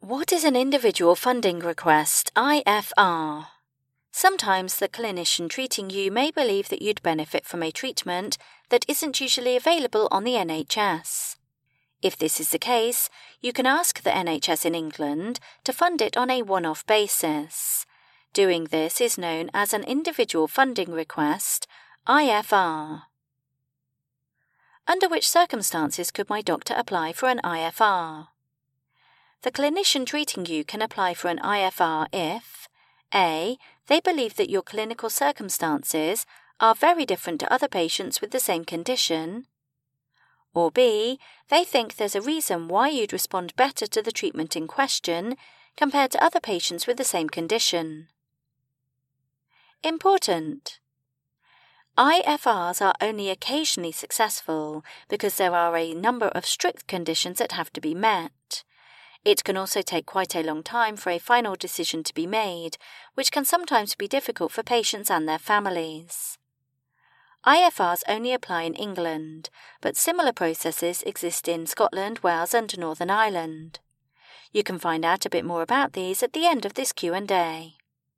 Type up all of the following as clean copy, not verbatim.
What is an individual funding request, IFR? Sometimes the clinician treating you may believe that you'd benefit from a treatment that isn't usually available on the NHS. If this is the case, you can ask the NHS in England to fund it on a one-off basis. Doing this is known as an individual funding request, IFR. Under which circumstances could my doctor apply for an IFR? The clinician treating you can apply for an IFR if A. They believe that your clinical circumstances are very different to other patients with the same condition, or B. They think there's a reason why you'd respond better to the treatment in question compared to other patients with the same condition. Important. IFRs are only occasionally successful because there are a number of strict conditions that have to be met. It can also take quite a long time for a final decision to be made, which can sometimes be difficult for patients and their families. IFRs only apply in England, but similar processes exist in Scotland, Wales and Northern Ireland. You can find out a bit more about these at the end of this Q&A.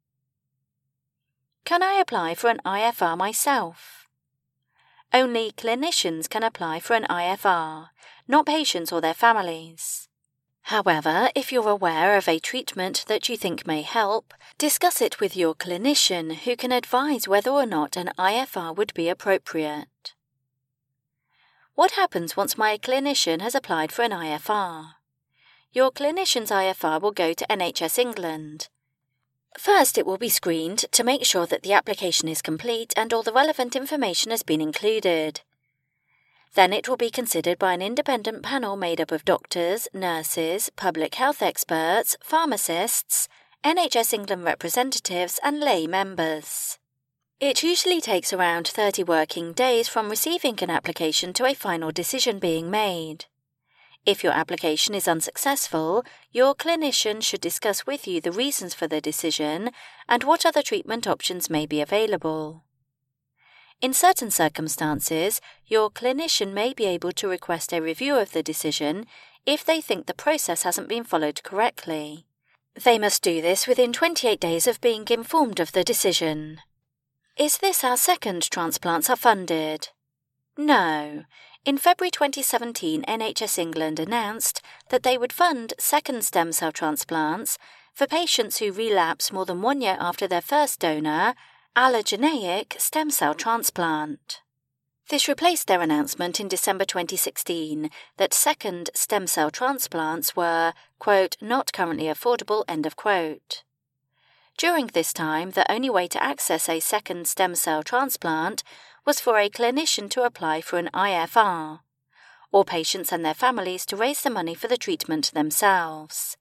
Can I apply for an IFR myself? Only clinicians can apply for an IFR, not patients or their families. However, if you're aware of a treatment that you think may help, discuss it with your clinician who can advise whether or not an IFR would be appropriate. What happens once my clinician has applied for an IFR? Your clinician's IFR will go to NHS England. First, it will be screened to make sure that the application is complete and all the relevant information has been included. Then it will be considered by an independent panel made up of doctors, nurses, public health experts, pharmacists, NHS England representatives and lay members. It usually takes around 30 working days from receiving an application to a final decision being made. If your application is unsuccessful, your clinician should discuss with you the reasons for the decision and what other treatment options may be available. In certain circumstances, your clinician may be able to request a review of the decision if they think the process hasn't been followed correctly. They must do this within 28 days of being informed of the decision. Is this how second transplants are funded? No. In February 2017, NHS England announced that they would fund second stem cell transplants for patients who relapse more than 1 year after their first donor, allogeneic stem cell transplant. This replaced their announcement in December 2016 that second stem cell transplants were, quote, not currently affordable, end of quote. During this time, the only way to access a second stem cell transplant was for a clinician to apply for an IFR, or patients and their families to raise the money for the treatment themselves.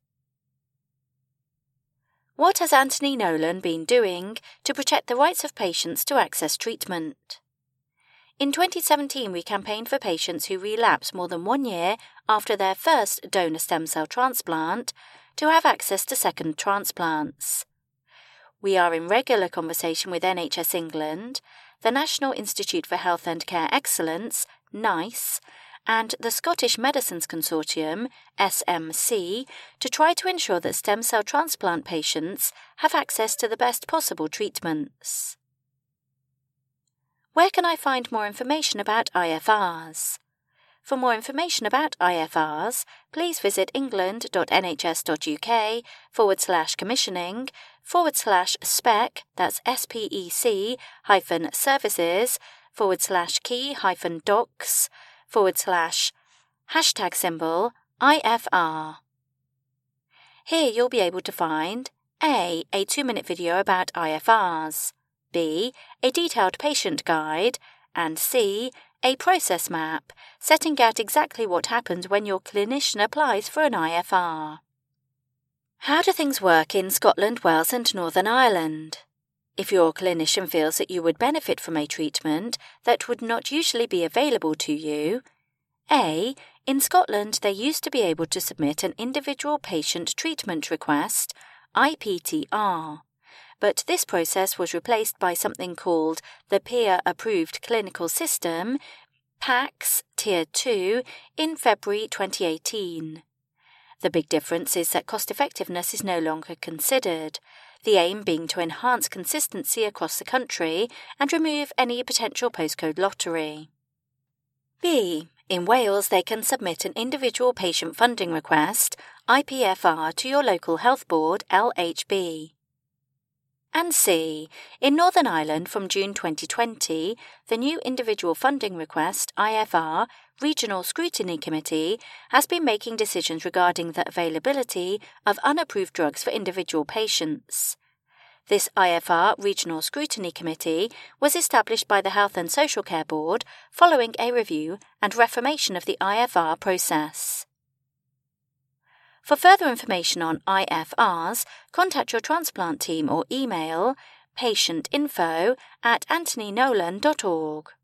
What has Anthony Nolan been doing to protect the rights of patients to access treatment? In 2017, we campaigned for patients who relapse more than 1 year after their first donor stem cell transplant to have access to second transplants. We are in regular conversation with NHS England, the National Institute for Health and Care Excellence, NICE, and the Scottish Medicines Consortium, SMC, to try to ensure that stem cell transplant patients have access to the best possible treatments. Where can I find more information about IFRs? For more information about IFRs, please visit england.nhs.uk/commissioning/spec, that's spec-key-docs/#IFR. Here you'll be able to find A 2-minute video about IFRs, B, a detailed patient guide, and C, a process map setting out exactly what happens when your clinician applies for an IFR. How do things work in Scotland, Wales and Northern Ireland? If your clinician feels that you would benefit from a treatment that would not usually be available to you, A. In Scotland, they used to be able to submit an individual patient treatment request, IPTR, but this process was replaced by something called the Peer-Approved Clinical System, PACS Tier 2, in February 2018. The big difference is that cost-effectiveness is no longer considered, the aim being to enhance consistency across the country and remove any potential postcode lottery. B. In Wales, they can submit an individual patient funding request, IPFR, to your local health board, LHB. And C. In Northern Ireland from June 2020, the new Individual Funding Request, IFR, Regional Scrutiny Committee has been making decisions regarding the availability of unapproved drugs for individual patients. This IFR Regional Scrutiny Committee was established by the Health and Social Care Board following a review and reformation of the IFR process. For further information on IFRs, contact your transplant team or email patientinfo@anthonynolan.org.